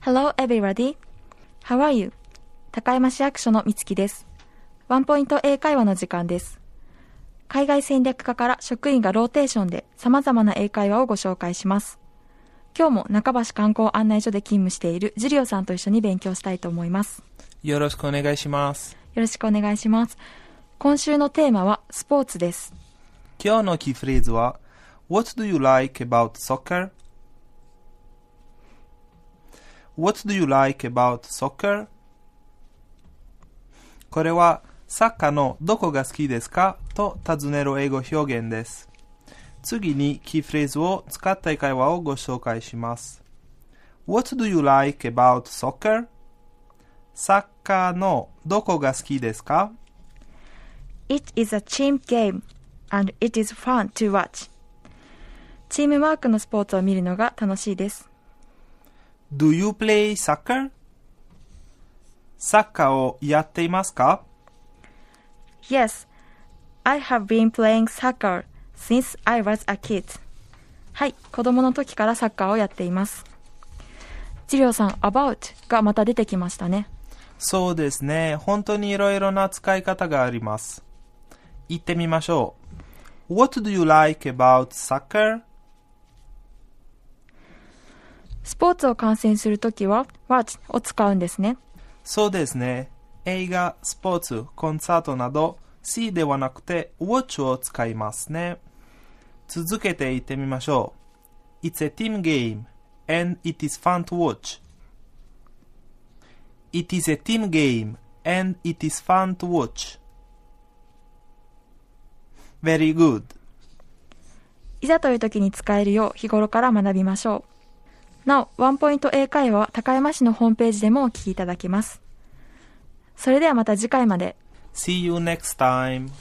Hello everybody. How are you? 高山市役所のみつきです。ワンポイント英会話の時間です。海外戦略課から職員がローテーションで様々な英会話をご紹介します。今日も中橋観光案内所で勤務しているジュリオさんと一緒に勉強したいと思います。 よろしくお願いします。 よろしくお願いします。今週のテーマはスポーツです。 今日のキーフレーズは What do you like about soccer?What do you like about soccer? これはサッカーのどこが好きですかと尋ねる英語表現です。次にキーフレーズを使った英会話をご紹介します。What do you like about soccer? サッカーのどこが好きですか？ It is a team game and it is fun to watch. チームワークのスポーツを見るのが楽しいです。 Do you play soccer? サッカーをやっていますか？ Yes, I have been playing soccer since I was a kid. はい、子供の時からサッカーをやっています。ジリオさん、about がまた出てきましたね。 そうですね。本当にいろいろな使い方があります。言ってみましょう。What do you like about soccer? スポーツを観戦するときは watch を使うんですね。 そうですね。映画、スポーツ、コンサートなど see ではなくて watch を使いますね。続けて言ってみましょう。It's a team game and it is fun to watch. It is a team game and it is fun to watch. Very good. いざというときに使えるよう日頃から学びましょう。なお、ワンポイント英会話は高山市のホームページでもお聞きいただけます。それではまた次回まで。 See you next time.